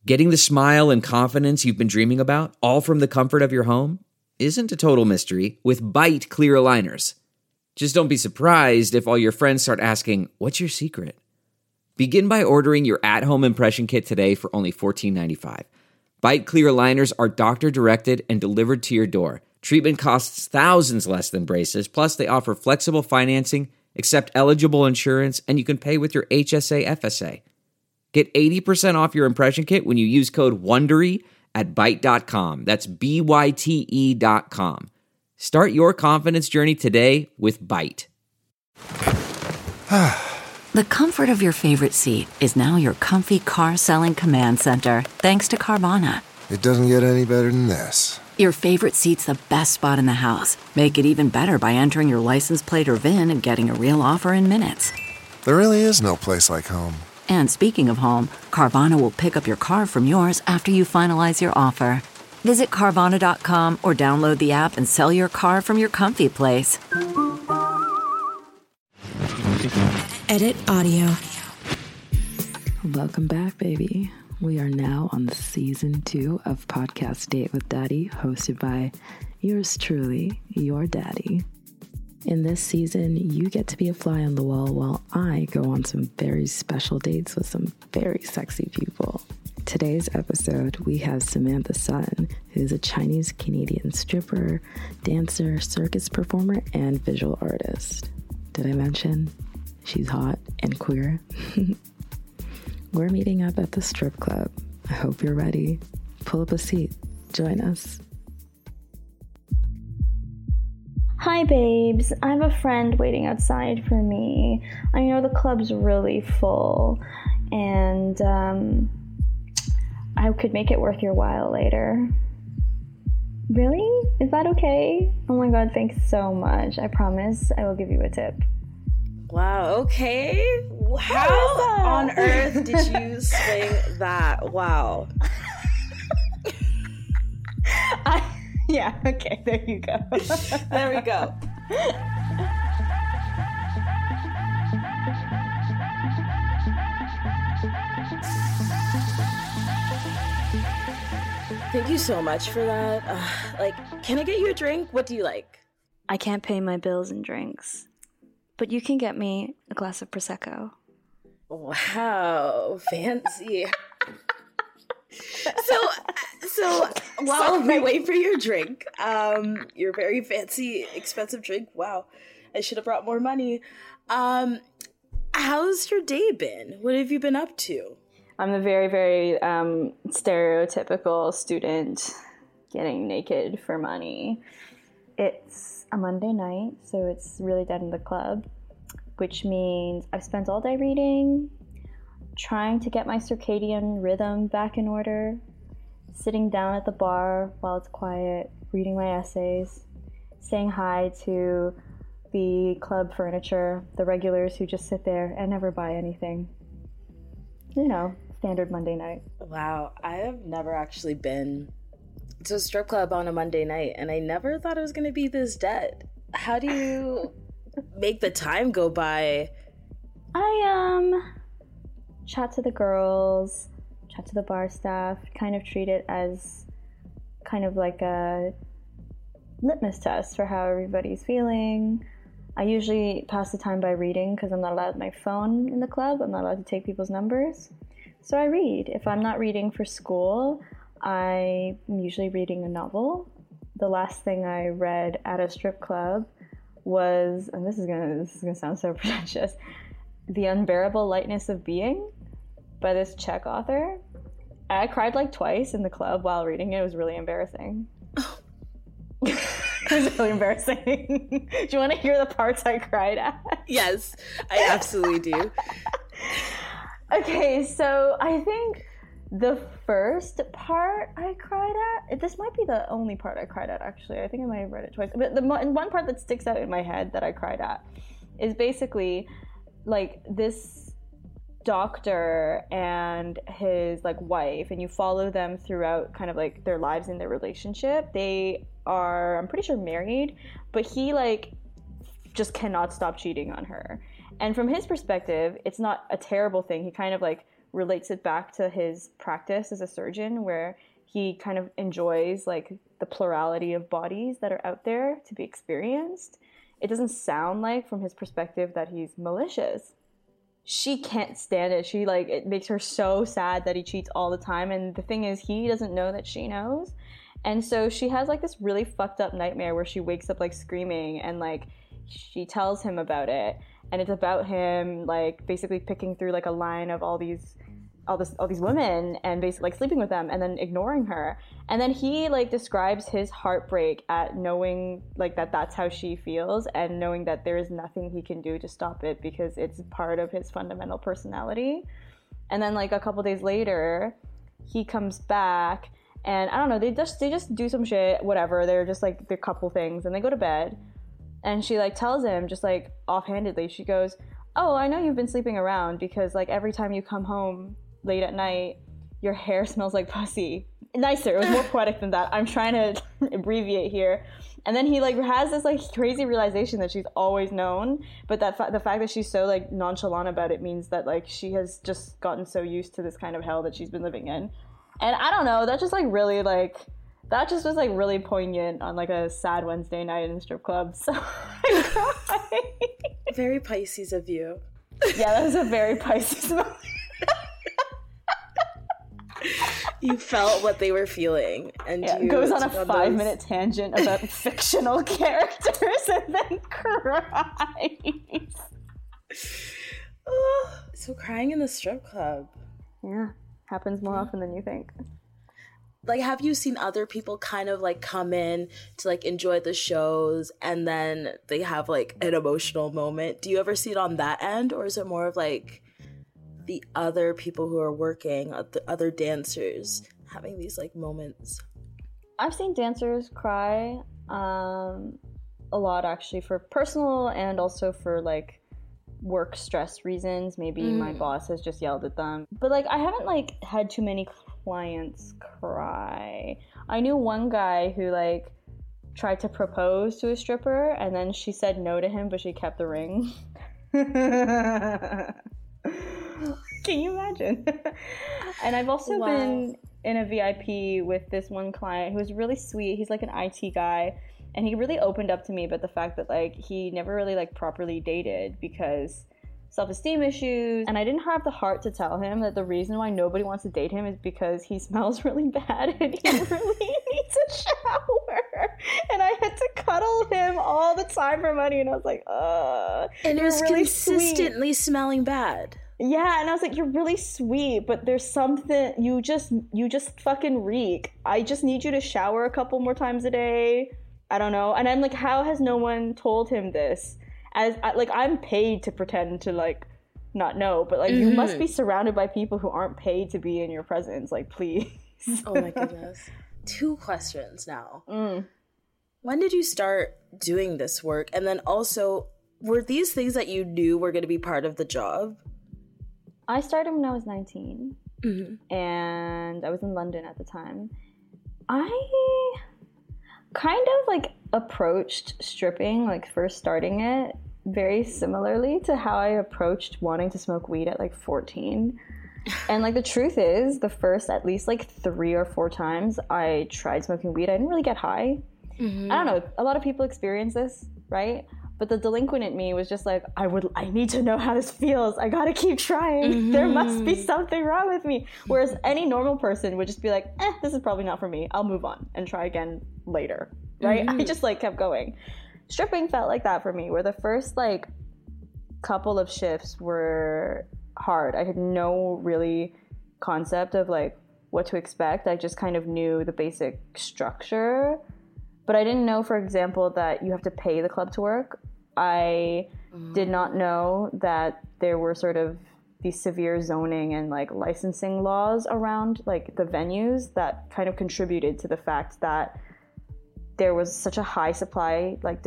Getting the smile and confidence you've been dreaming about, all from the comfort of your home, isn't a total mystery with Byte clear aligners. Just don't be surprised if all your friends start asking, "What's your secret?" Begin by ordering your at-home impression kit today for only $14.95. Byte clear aligners are doctor-directed and delivered to your door. Treatment costs thousands less than braces, plus they offer flexible financing, accept eligible insurance, and you can pay with your HSA FSA. Get 80% off your impression kit when you use code WONDERY at Byte.com. That's BYTE.com. Start your confidence journey today with Byte. The comfort of your favorite seat is now your comfy car selling command center, thanks to Carvana. It doesn't get any better than this. Your favorite seat's the best spot in the house. Make it even better by entering your license plate or VIN and getting a real offer in minutes. There really is no place like home. And speaking of home, Carvana will pick up your car from yours after you finalize your offer. Visit Carvana.com or download the app and sell your car from your comfy place. Edit audio. Welcome back, baby. We are now on the season 2 of Podcast Date with Daddy, hosted by yours truly, your daddy. In this season, you get to be a fly on the wall while I go on some very special dates with some very sexy people. Today's episode, we have Samantha Sun, who's a Chinese-Canadian stripper, dancer, circus performer, and visual artist. Did I mention she's hot and queer? We're meeting up at the strip club. I hope you're ready. Pull up a seat. Join us. Hi babes, I have a friend waiting outside for me. I know the club's really full and I could make it worth your while later. Really? Is that okay? Oh my god, thanks so much. I promise I will give you a tip. Wow, okay. How on earth did you swing that? Wow. Yeah, okay, there you go. There we go. Thank you so much for that. Can I get you a drink? What do you like? I can't pay my bills and drinks, but you can get me a glass of Prosecco. Wow, fancy. So while we wait for your drink, your very fancy, expensive drink, wow, I should have brought more money. How's your day been? What have you been up to? I'm the very, very stereotypical student getting naked for money. It's a Monday night, so it's really dead in the club, which means I've spent all day reading, trying to get my circadian rhythm back in order, sitting down at the bar while it's quiet, reading my essays, saying hi to the club furniture, the regulars who just sit there and never buy anything. You know, standard Monday night. Wow, I have never actually been to a strip club on a Monday night, and I never thought it was going to be this dead. How do you make the time go by? I chat to the girls, chat to the bar staff, kind of treat it as kind of like a litmus test for how everybody's feeling. I usually pass the time by reading because I'm not allowed my phone in the club. I'm not allowed to take people's numbers. So I read. If I'm not reading for school, I'm usually reading a novel. The last thing I read at a strip club was, and this is gonna sound so pretentious, The Unbearable Lightness of Being by this Czech author. I cried like twice in the club while reading it. It was really embarrassing. It was really embarrassing. Do you want to hear the parts I cried at? Yes, I absolutely do. Okay, so I think the first part I cried at, this might be the only part I cried at, actually. I think I might have read it twice. But the one part that sticks out in my head that I cried at is basically like this doctor and his like wife, and you follow them throughout kind of like their lives and their relationship. They are, I'm pretty sure, married, but he like just cannot stop cheating on her. And from his perspective, it's not a terrible thing. He kind of like relates it back to his practice as a surgeon, where he kind of enjoys like the plurality of bodies that are out there to be experienced. It doesn't sound like, from his perspective, that he's malicious. She can't stand it. It makes her so sad that he cheats all the time. And the thing is, he doesn't know that she knows. And so she has like this really fucked up nightmare where she wakes up like screaming, and like she tells him about it. And it's about him like basically picking through like a line of all these women and basically like sleeping with them and then ignoring her. And then he like describes his heartbreak at knowing like that that's how she feels, and knowing that there is nothing he can do to stop it because it's part of his fundamental personality. And then like a couple days later, he comes back, and I don't know, they just do some shit, whatever. They're just like the couple things, and they go to bed. And she like tells him just like offhandedly, she goes, "Oh, I know you've been sleeping around because like every time you come home late at night, your hair smells like pussy." Nicer, it was more poetic than that. I'm trying to abbreviate here. And then he like has this like crazy realization that she's always known, but that the fact that she's so like nonchalant about it means that like she has just gotten so used to this kind of hell that she's been living in. And I don't know, that just like really like, that just was like really poignant on like a sad Wednesday night in a strip club. So I cried. Very Pisces of you. Yeah, that was a very Pisces moment. You felt what they were feeling, and yeah, you goes on a 5-minute tangent about fictional characters and then cries. So crying in the strip club. Yeah, happens more often than you think. Like, have you seen other people kind of like come in to like enjoy the shows and then they have like an emotional moment? Do you ever see it on that end, or is it more of like the other people who are working, the other dancers having these like moments? I've seen dancers cry a lot, actually, for personal and also for like work stress reasons. Maybe my boss has just yelled at them, but like I haven't like had too many clients cry. I knew one guy who like tried to propose to a stripper and then she said no to him, but she kept the ring. Can you imagine? And I've also been in a VIP with this one client who was really sweet. He's like an IT guy, and he really opened up to me about the fact that like he never really like properly dated because self-esteem issues. And I didn't have the heart to tell him that the reason why nobody wants to date him is because he smells really bad and he really needs a shower. And I had to cuddle him all the time for money, and I was like, and it was really consistently smelling bad. Yeah, and I was like, you're really sweet, but there's something, you just fucking reek. I just need you to shower a couple more times a day. I don't know. And I'm like, how has no one told him this? As like, I'm paid to pretend to like not know, but like you must be surrounded by people who aren't paid to be in your presence. Like, please. Oh my goodness. 2 questions now. When did you start doing this work? And then also, were these things that you knew were going to be part of the job? I started when I was 19, and I was in London at the time. I kind of like approached stripping, like first starting it, very similarly to how I approached wanting to smoke weed at like 14. And like the truth is, the first at least like 3 or 4 times I tried smoking weed, I didn't really get high. I don't know, a lot of people experience this, right? But the delinquent in me was just like, I need to know how this feels. I gotta keep trying. There must be something wrong with me. Whereas any normal person would just be like, this is probably not for me. I'll move on and try again later, right? I just like kept going. Stripping felt like that for me, where the first like couple of shifts were hard. I had no really concept of like what to expect. I just kind of knew the basic structure. But I didn't know, for example, that you have to pay the club to work. I did not know that there were sort of these severe zoning and like licensing laws around like the venues that kind of contributed to the fact that there was such a high supply of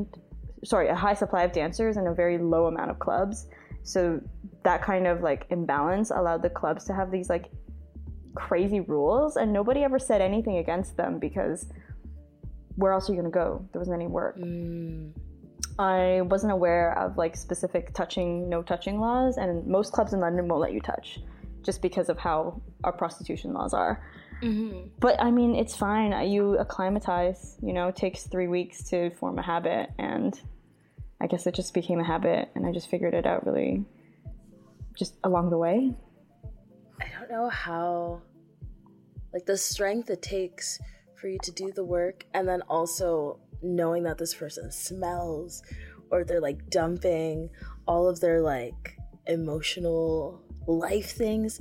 dancers and a very low amount of clubs. So that kind of like imbalance allowed the clubs to have these like crazy rules, and nobody ever said anything against them because where else are you going to go? There wasn't any work. I wasn't aware of like specific no touching laws, and most clubs in London won't let you touch. just because of how our prostitution laws are. But I mean, it's fine. You acclimatize, you know, it takes 3 weeks to form a habit, and I guess it just became a habit, and I just figured it out really just along the way. I don't know how, like, the strength it takes for you to do the work, and then also knowing that this person smells, or they're like dumping all of their like emotional life things.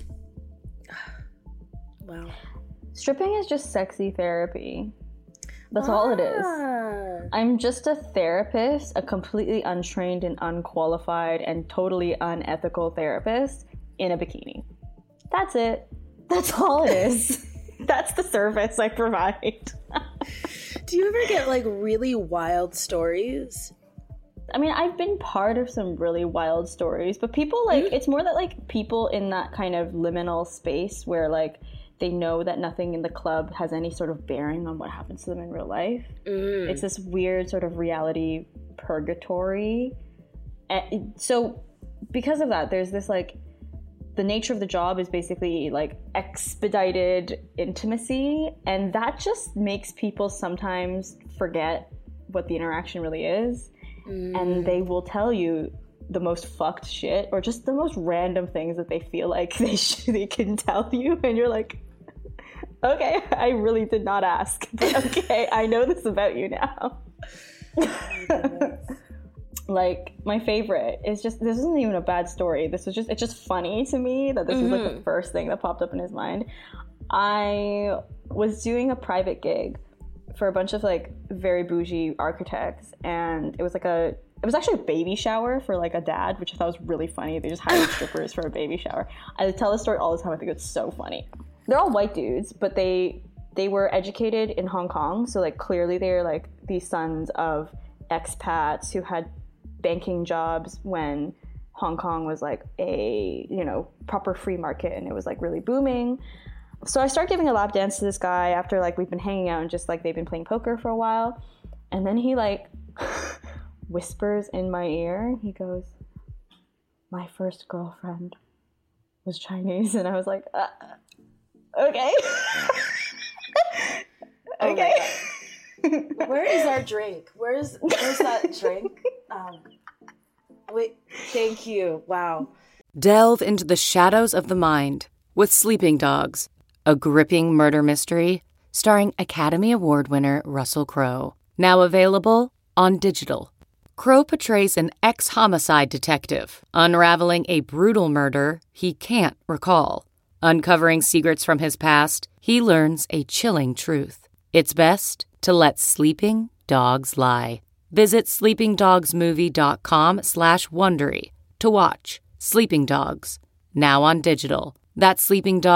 Wow. Stripping is just sexy therapy. That's all it is. I'm just a therapist, a completely untrained and unqualified and totally unethical therapist in a bikini. That's it. That's all it is. That's the service I provide. Do you ever get like really wild stories? I mean, I've been part of some really wild stories, but people like, it's more that like people in that kind of liminal space where like they know that nothing in the club has any sort of bearing on what happens to them in real life. It's this weird sort of reality purgatory. And so because of that, there's this like, the nature of the job is basically like expedited intimacy, and that just makes people sometimes forget what the interaction really is. And they will tell you the most fucked shit or just the most random things that they feel like they can tell you, and you're like, okay, I really did not ask, but okay, I know this about you now. Like, my favorite is just, this isn't even a bad story. This was just, it's just funny to me that this is like the first thing that popped up in his mind. I was doing a private gig for a bunch of like very bougie architects, and it was actually a baby shower for like a dad, which I thought was really funny. They just hired strippers for a baby shower. I tell this story all the time. I think it's so funny. They're all white dudes, but they were educated in Hong Kong, so like clearly they're like the sons of expats who had banking jobs when Hong Kong was like a, you know, proper free market and it was like really booming. So I start giving a lap dance to this guy after like we've been hanging out and just like they've been playing poker for a while. And then he like whispers in my ear. He goes, "My first girlfriend was Chinese." And I was like, okay. Okay. Where is our drink? Where's that drink? Wait, thank you. Wow. Delve into the shadows of the mind with Sleeping Dogs, a gripping murder mystery starring Academy Award winner Russell Crowe. Now available on digital. Crowe portrays an ex-homicide detective unraveling a brutal murder he can't recall. Uncovering secrets from his past, he learns a chilling truth. It's best to let sleeping dogs lie. Visit sleepingdogsmovie.com/Wondery to watch Sleeping Dogs, now on digital. That's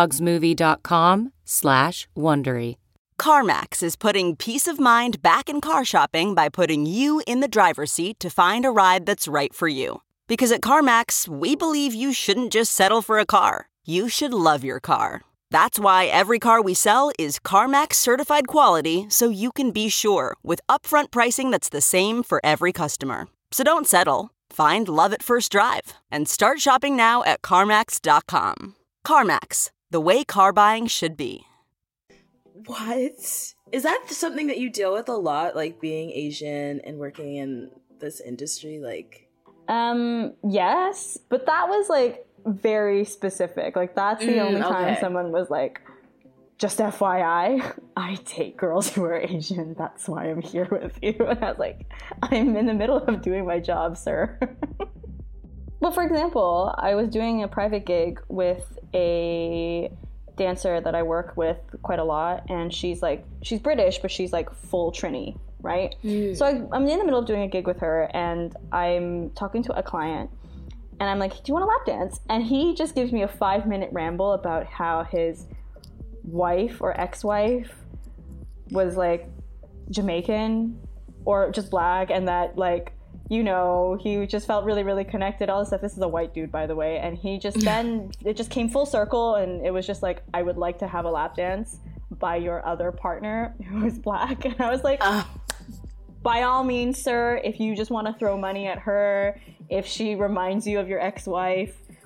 sleepingdogsmovie.com/Wondery. CarMax is putting peace of mind back in car shopping by putting you in the driver's seat to find a ride that's right for you. Because at CarMax, we believe you shouldn't just settle for a car. You should love your car. That's why every car we sell is CarMax certified quality, so you can be sure with upfront pricing that's the same for every customer. So don't settle. Find love at first drive and start shopping now at CarMax.com. CarMax, the way car buying should be. What? Is that something that you deal with a lot, like being Asian and working in this industry? Like, yes, but that was like very specific. Like that's the only time someone was like, just FYI, I date girls who are Asian. That's why I'm here with you. And I was like, I'm in the middle of doing my job, sir. Well, for example, I was doing a private gig with a dancer that I work with quite a lot, and she's British, but she's like full Trini, right? So I'm in the middle of doing a gig with her, and I'm talking to a client, and I'm like, do you want a lap dance? And he just gives me a 5-minute ramble about how his wife or ex-wife was like Jamaican or just black, and that like, you know, he just felt really, really connected, all this stuff. This is a white dude, by the way. And he just then, it just came full circle, and it was just like, I would like to have a lap dance by your other partner who is black. And I was like, by all means, sir, if you just want to throw money at her, if she reminds you of your ex-wife,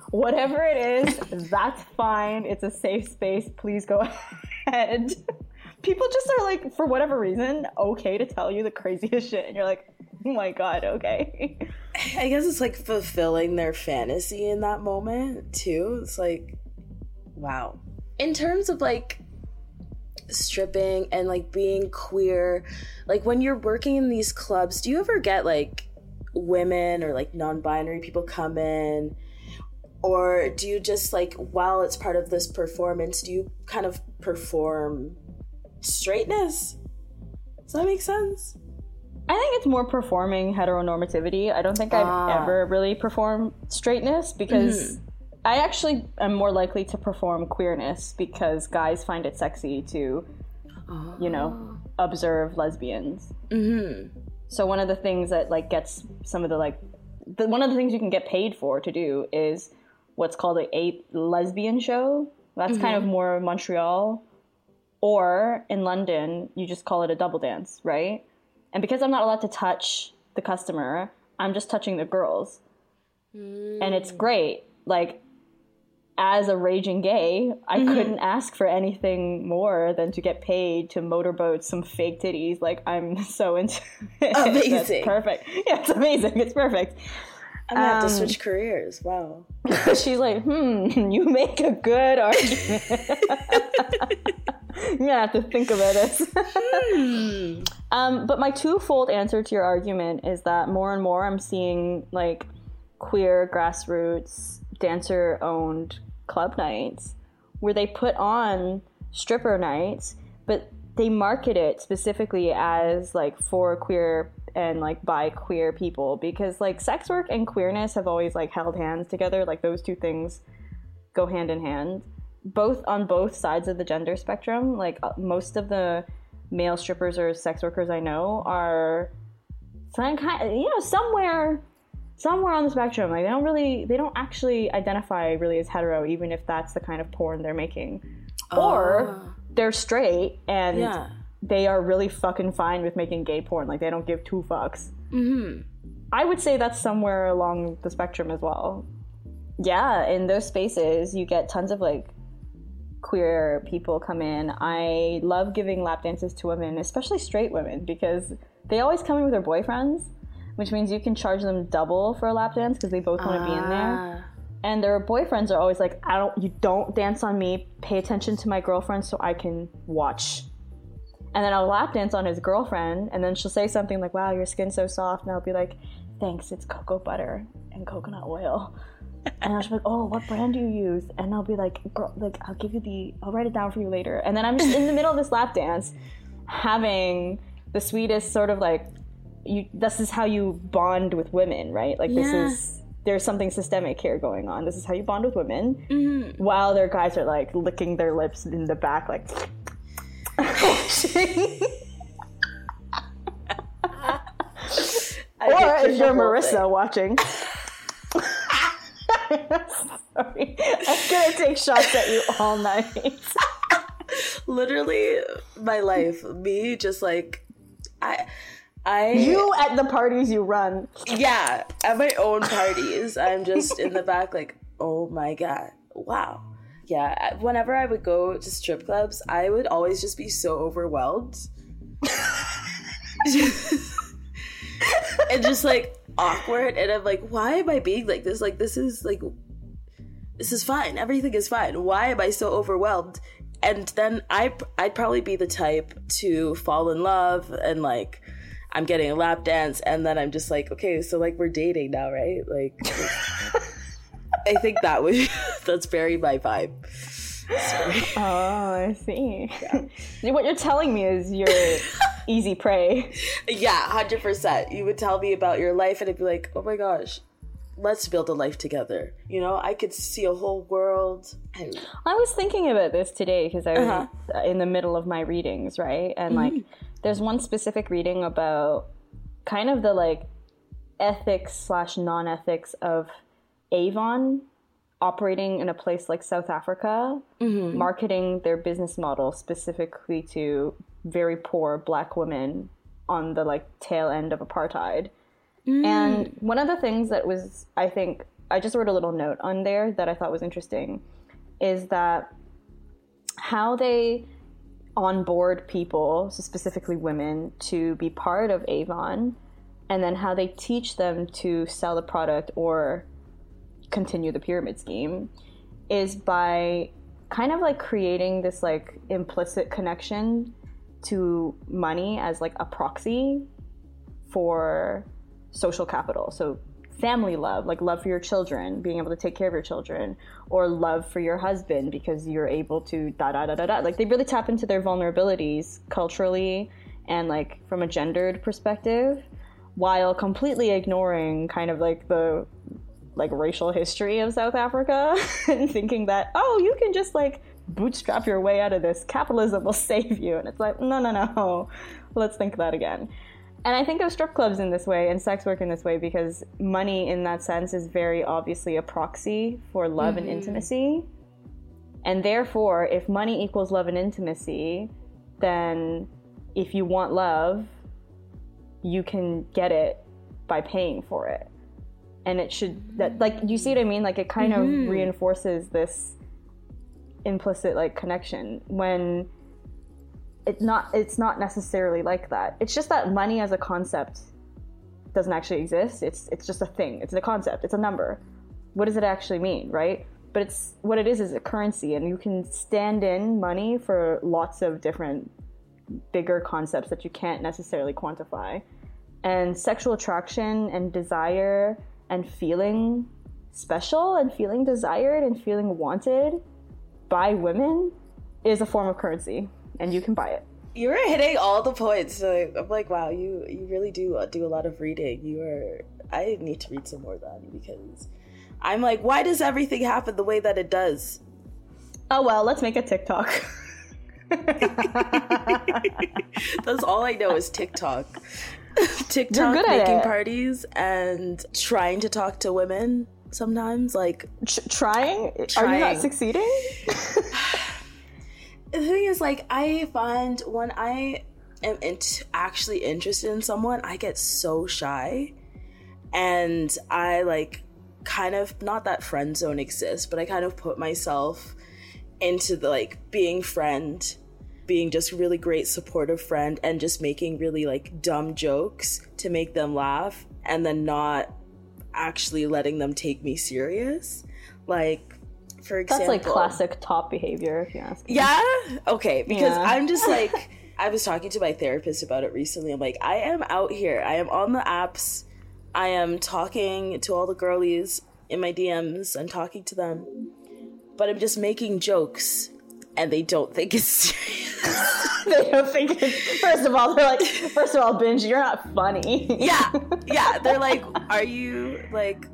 Whatever it is, that's fine. It's a safe space. Please go ahead. People just are like, for whatever reason, okay to tell you the craziest shit. And you're like, oh my God, okay. I guess it's like fulfilling their fantasy in that moment too. It's like, wow. In terms of like stripping and like being queer, like when you're working in these clubs, do you ever get like women or like non-binary people come in? Or do you just like, while it's part of this performance, do you kind of perform straightness? Does that make sense? I think it's more performing heteronormativity. I don't think I've ever really performed straightness because I actually am more likely to perform queerness because guys find it sexy to, you know, observe lesbians. So one of the things that like gets some of the like, one of the things you can get paid for to do is what's called a lesbian show. That's kind of more Montreal. Or in London, you just call it a double dance, right? And because I'm not allowed to touch the customer, I'm just touching the girls. And it's great. Like, as a raging gay, I couldn't ask for anything more than to get paid to motorboat some fake titties. Like, I'm so into it. Amazing. That's perfect. Yeah, it's amazing. It's perfect. I'm gonna have to switch careers. Wow. She's like, you make a good argument. I'm gonna have to think about this. But my twofold answer to your argument is that more and more I'm seeing like queer grassroots dancer-owned club nights where they put on stripper nights, but they market it specifically as like for queer and like by queer people, because like sex work and queerness have always like held hands together. Like those two things go hand in hand, both on both sides of the gender spectrum. Like most of the male strippers or sex workers I know are some kind, you know, somewhere on the spectrum. Like they don't actually identify really as hetero, even if that's the kind of porn they're making. Or they're straight and they are really fucking fine with making gay porn. Like they don't give two fucks. I would say that's somewhere along the spectrum as well. Yeah, in those spaces you get tons of like queer people come in. I love giving lap dances to women, especially straight women, because they always come in with their boyfriends, which means you can charge them double for a lap dance because they both want to be in there. And their boyfriends are always like, you don't dance on me, pay attention to my girlfriend so I can watch. And then I'll lap dance on his girlfriend, and then she'll say something like, wow, your skin's so soft, and I'll be like, thanks, it's cocoa butter and coconut oil. And I'll just be like, oh, what brand do you use? And I'll be like, girl, like, I'll write it down for you later. And then I'm just in the middle of this lap dance having the sweetest sort of like, this is how you bond with women, right? Like there's something systemic here going on. This is how you bond with women, while their guys are like licking their lips in the back, like. Or if you're Marissa watching. Sorry, I'm gonna take shots at you all night. Literally, my life, me just like you at the parties you run. Yeah, at my own parties, I'm just in the back like, oh my God, wow. Yeah, whenever I would go to strip clubs, I would always just be so overwhelmed. And just like awkward, and I'm like, why am I being like this? Like this is fine. Everything is fine. Why am I so overwhelmed? And then I'd probably be the type to fall in love, and like I'm getting a lap dance, and then I'm just like, okay, so like we're dating now, right? Like I think that's very my vibe. Sorry. Oh, I see. Yeah. What you're telling me is you're easy prey. Yeah, 100%. You would tell me about your life and I'd be like, oh my gosh, let's build a life together. You know, I could see a whole world. I was thinking about this today because I was in the middle of my readings, right? And like, there's one specific reading about kind of the like ethics / non-ethics of Avon operating in a place like South Africa, marketing their business model specifically to very poor Black women on the like tail end of apartheid. And one of the things that was, I think, I just wrote a little note on there that I thought was interesting, is that how they onboard people, so specifically women, to be part of Avon, and then how they teach them to sell the product or continue the pyramid scheme, is by kind of like creating this like implicit connection to money as like a proxy for social capital. So family love, like love for your children, being able to take care of your children, or love for your husband because you're able to da-da-da-da-da. Like they really tap into their vulnerabilities culturally and like from a gendered perspective, while completely ignoring kind of like the like racial history of South Africa and thinking that, oh, you can just like bootstrap your way out of this. Capitalism will save you. And it's like, no. Let's think that again. And I think of strip clubs in this way and sex work in this way because money in that sense is very obviously a proxy for love and intimacy. And therefore, if money equals love and intimacy, then if you want love, you can get it by paying for it. And it should, that, like, you see what I mean? Like, it kind of reinforces this implicit, like, connection when it's not necessarily like that. It's just that money as a concept doesn't actually exist. It's just a thing. It's a concept. It's a number. What does it actually mean, right? But it's what it is a currency, and you can stand in money for lots of different bigger concepts that you can't necessarily quantify. And sexual attraction and desire and feeling special and feeling desired and feeling wanted by women is a form of currency, and you can buy it. You were hitting all the points. So I'm like, wow, you really do a lot of reading. I need to read some more then, because I'm like, why does everything happen the way that it does? Oh, well, let's make a TikTok. That's all I know is TikTok. TikTok making parties and trying to talk to women sometimes, like trying. Are you not succeeding? The thing is, like, I find when I am actually interested in someone, I get so shy, and I like kind of, not that friend zone exists, but I kind of put myself into the like being just really great supportive friend and just making really like dumb jokes to make them laugh, and then not actually letting them take me serious. Like, for example, that's like classic top behavior, if you ask me. Yeah? Okay, because I'm just like, I was talking to my therapist about it recently. I'm like, I am out here, I am on the apps, I am talking to all the girlies in my DMs and talking to them, but I'm just making jokes and they don't think it's serious. They don't think it's, first of all, Binge, you're not funny. Yeah, they're like, are you like,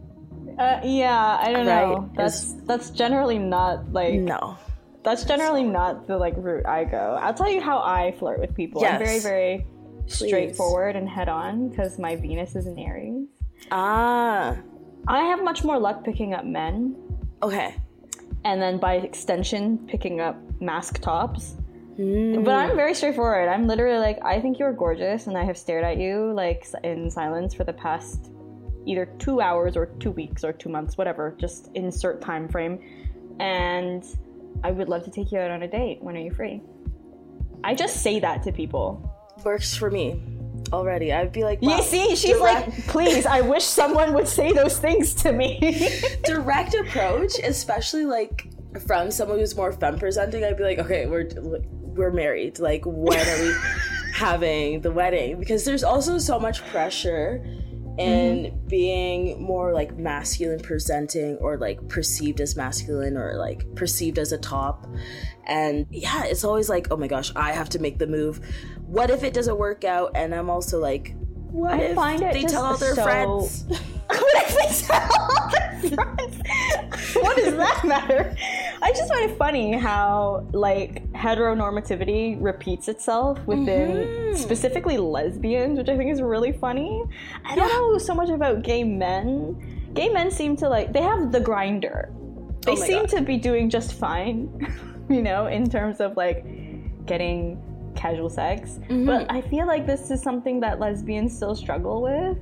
yeah, I don't know. That's generally not like, no, that's generally not the like route I go. I'll tell you how I flirt with people. Yes. I'm very, very straightforward and head on because my Venus is in Aries. I have much more luck picking up men. Okay. And then by extension, picking up mask tops. But I'm very straightforward. I'm literally like, I think you're gorgeous, and I have stared at you like in silence for the past either 2 hours or 2 weeks or 2 months, whatever, just insert time frame. And I would love to take you out on a date. When are you free? I just say that to people. Works for me already. I'd be like, wow, you see, she's like, please, I wish someone would say those things to me. Direct approach, especially like from someone who's more femme presenting, I'd be like, okay, we're married. Like, when are we having the wedding? Because there's also so much pressure in being more like masculine presenting, or like perceived as masculine, or like perceived as a top. And yeah, it's always like, oh my gosh, I have to make the move. What if it doesn't work out? And I'm also like, what if they tell all their friends? What if they tell all their friends? What does that matter? I just find it funny how like heteronormativity repeats itself within specifically lesbians, which I think is really funny. I don't know so much about gay men. Gay men seem to like, they have the grinder. They seem to be doing just fine, you know, in terms of like getting casual sex. But I feel like this is something that lesbians still struggle with.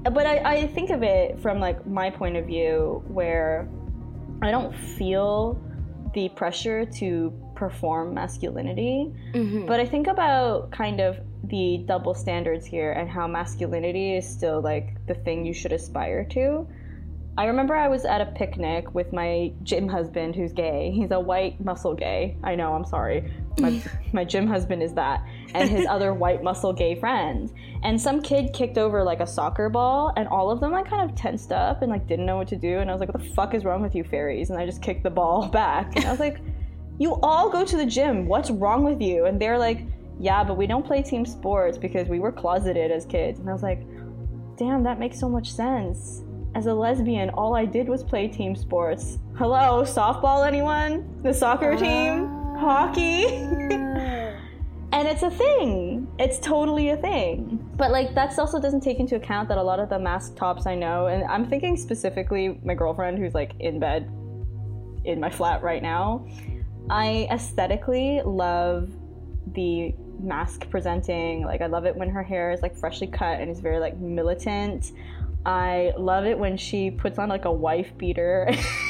But I think of it from like my point of view, where I don't feel the pressure to perform masculinity, but I think about kind of the double standards here and how masculinity is still like the thing you should aspire to. I remember I was at a picnic with my gym husband, who's gay. He's a white muscle gay. I know, I'm sorry. My gym husband is that. And his other white muscle gay friends. And some kid kicked over like a soccer ball, and all of them like kind of tensed up and like didn't know what to do. And I was like, what the fuck is wrong with you fairies? And I just kicked the ball back. And I was like, you all go to the gym. What's wrong with you? And they're like, yeah, but we don't play team sports because we were closeted as kids. And I was like, damn, that makes so much sense. As a lesbian, all I did was play team sports. Hello, softball, anyone? The soccer team? Hockey? And it's a thing. It's totally a thing. But like, that also doesn't take into account that a lot of the mask tops I know, and I'm thinking specifically my girlfriend who's like in bed in my flat right now, I aesthetically love the mask presenting. Like, I love it when her hair is like freshly cut and is very like militant. I love it when she puts on like a wife beater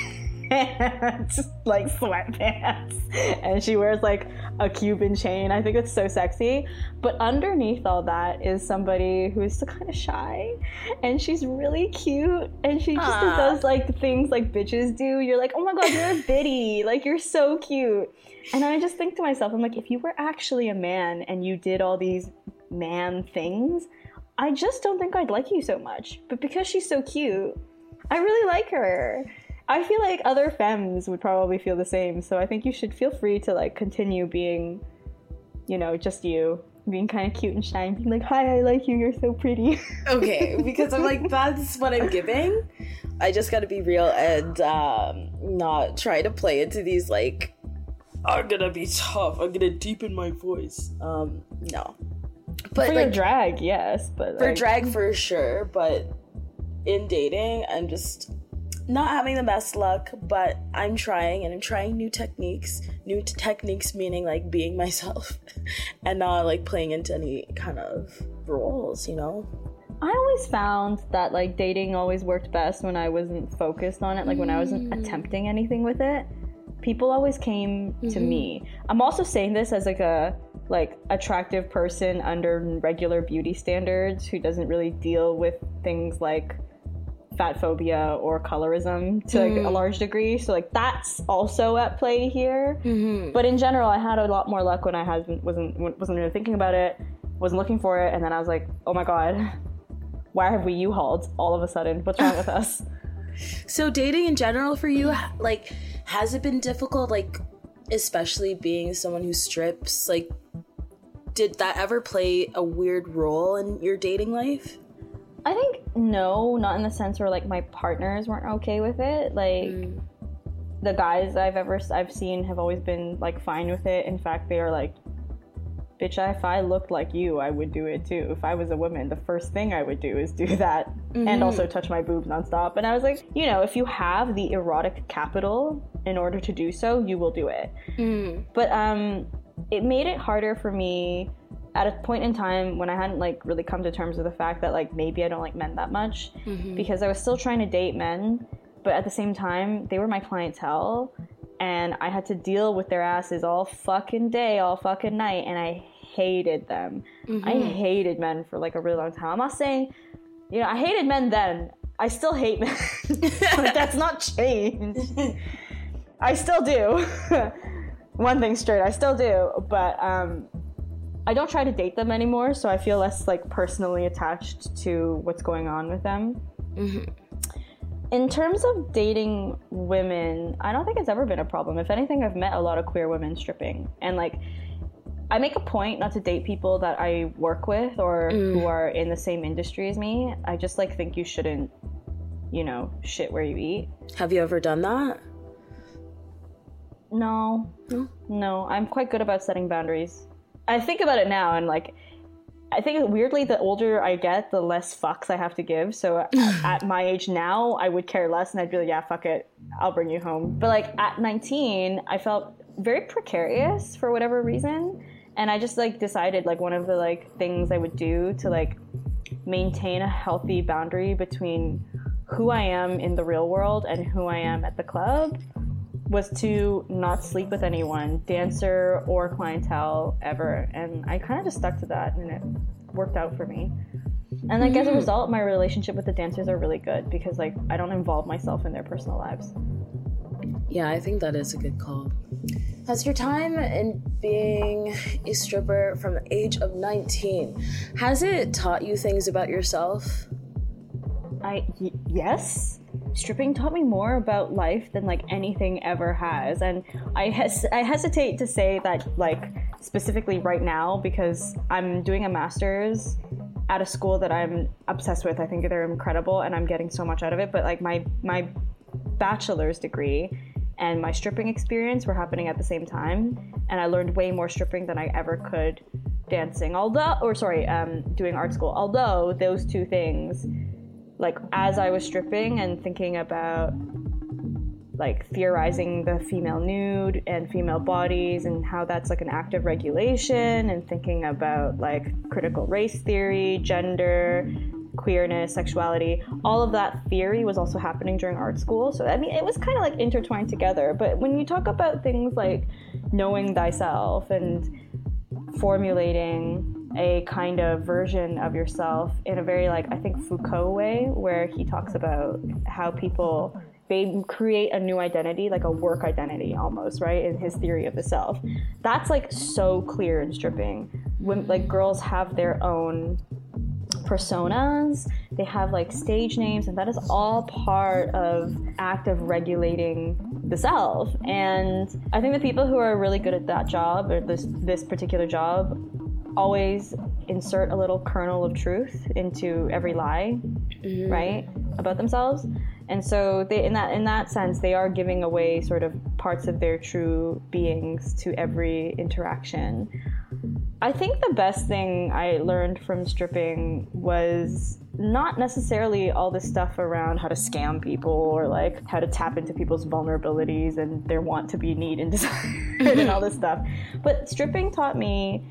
and like sweatpants, and she wears like a Cuban chain. I think it's so sexy. But underneath all that is somebody who is kind of shy, and she's really cute, and she just does like things like bitches do. You're like, oh my god, you're a biddy, like you're so cute. And I just think to myself, I'm like, if you were actually a man and you did all these man things, I just don't think I'd like you so much. But because she's so cute, I really like her. I feel like other femmes would probably feel the same. So I think you should feel free to like continue being, you know, just you. Being kind of cute and shy and being like, hi, I like you, you're so pretty. Okay, because I'm like, that's what I'm giving. I just gotta be real and not try to play into these like, I'm gonna be tough, I'm gonna deepen my voice. No. But for like, your drag, yes, but for like, drag for sure, but in dating, I'm just not having the best luck, but I'm trying, and I'm trying new techniques meaning like being myself and not like playing into any kind of roles, you know? I always found that like dating always worked best when I wasn't focused on it, like when I wasn't attempting anything with it. People always came to me. I'm also saying this as like a attractive person under regular beauty standards who doesn't really deal with things like fat phobia or colorism to like a large degree. So like that's also at play here. But in general, I had a lot more luck when I wasn't really thinking about it, wasn't looking for it, and then I was like, oh my god, why have we U-hauled all of a sudden? What's wrong with us? So dating in general for you, like, has it been difficult, like, especially being someone who strips? Like, did that ever play a weird role in your dating life? I think no, not in the sense where like my partners weren't okay with it. Like the guys I've seen have always been like fine with it. In fact, they are like, bitch, if I looked like you, I would do it too. If I was a woman, the first thing I would do is do that and also touch my boobs nonstop. And I was like, you know, if you have the erotic capital in order to do so, you will do it. But it made it harder for me at a point in time when I hadn't like really come to terms with the fact that like maybe I don't like men that much, because I was still trying to date men, but at the same time they were my clientele and I had to deal with their asses all fucking day, all fucking night, and I hated them. I hated men for like a really long time. I'm not saying, you know, I hated men then. I still hate men. Like, that's not changed. I still do. One thing straight, I still do, but I don't try to date them anymore, so I feel less like personally attached to what's going on with them. In terms of dating women, I don't think it's ever been a problem. If anything, I've met a lot of queer women stripping, and like I make a point not to date people that I work with or who are in the same industry as me. I just like think you shouldn't, you know, shit where you eat. Have you ever done that? No, I'm quite good about setting boundaries. I think about it now, and like, I think weirdly, the older I get, the less fucks I have to give. So at my age now, I would care less, and I'd be like, yeah, fuck it, I'll bring you home. But like at 19, I felt very precarious for whatever reason, and I just like decided like one of the like things I would do to like maintain a healthy boundary between who I am in the real world and who I am at the club was to not sleep with anyone, dancer or clientele, ever. And I kind of just stuck to that, and it worked out for me. And like as a result, my relationship with the dancers are really good because like I don't involve myself in their personal lives. Yeah, I think that is a good call. Has your time in being a stripper from the age of 19, has it taught you things about yourself? Yes. Stripping taught me more about life than like anything ever has. And I hesitate to say that like specifically right now because I'm doing a master's at a school that I'm obsessed with. I think they're incredible and I'm getting so much out of it. But like my bachelor's degree and my stripping experience were happening at the same time. And I learned way more stripping than I ever could dancing. Doing art school. Although those two things, like as I was stripping and thinking about like theorizing the female nude and female bodies and how that's like an act of regulation, and thinking about like critical race theory, gender, queerness, sexuality, all of that theory was also happening during art school. So I mean, it was kind of like intertwined together. But when you talk about things like knowing thyself and formulating a kind of version of yourself in a very like, I think Foucault way, where he talks about how people, they create a new identity, like a work identity almost, right? In his theory of the self. That's like so clear in stripping. When like girls have their own personas, they have like stage names, and that is all part of act of regulating the self. And I think the people who are really good at that job, or this particular job, always insert a little kernel of truth into every lie, right, about themselves. And so they, in that sense, they are giving away sort of parts of their true beings to every interaction. I think the best thing I learned from stripping was not necessarily all this stuff around how to scam people or like how to tap into people's vulnerabilities and their want to be, need, and desire and all this stuff. But stripping taught me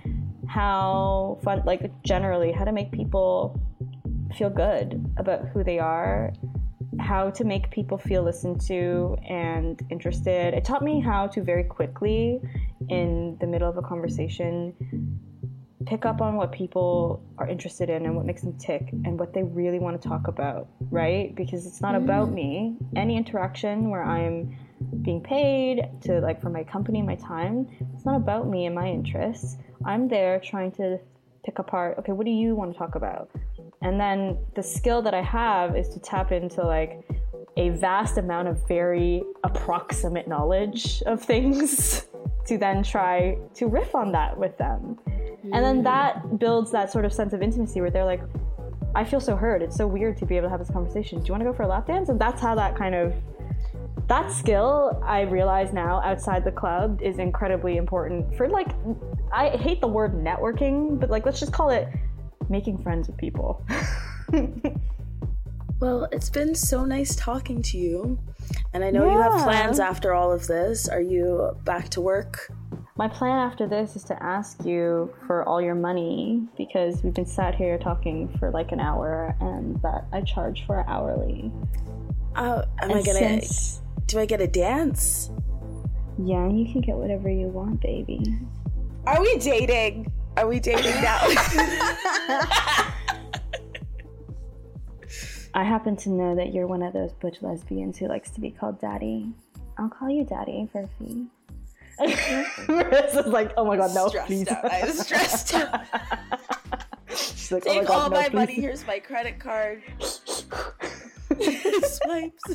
how fun, like generally how to make people feel good about who they are, how to make people feel listened to and interested. It taught me how to very quickly, in the middle of a conversation, pick up on what people are interested in and what makes them tick and what they really want to talk about, right? Because it's not about me. Any interaction where I'm being paid to, like, for my company, my time, it's not about me and my interests. I'm there trying to pick apart, okay, what do you want to talk about? And then the skill that I have is to tap into like a vast amount of very approximate knowledge of things to then try to riff on that with them. And then that builds that sort of sense of intimacy where they're like, I feel so heard. It's so weird to be able to have this conversation. Do you want to go for a lap dance? And that's how that kind of, that skill, I realize now outside the club, is incredibly important for, like, I hate the word networking, but like, let's just call it making friends with people. Well, it's been so nice talking to you. And I know you have plans after all of this. Are you back to work? My plan after this is to ask you for all your money, because we've been sat here talking for like an hour and that I charge for hourly. Do I get a dance? Yeah, you can get whatever you want, baby. Are we dating? Are we dating now? I happen to know that you're one of those butch lesbians who likes to be called daddy. I'll call you daddy for a fee. Marissa's like, oh my god, no, please. I'm stressed out. She's like, take oh my god, all no, my please. money. Here's my credit card. Swipes.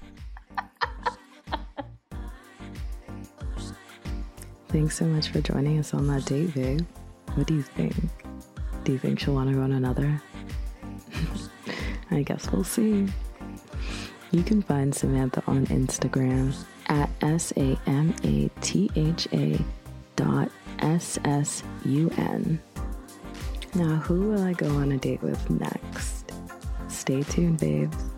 Thanks so much for joining us on that date, babe. What do you think? Do you think she'll want to go on another? I guess we'll see. You can find Samantha on Instagram at SAMATHA.SSUN. Now, who will I go on a date with next? Stay tuned, babes.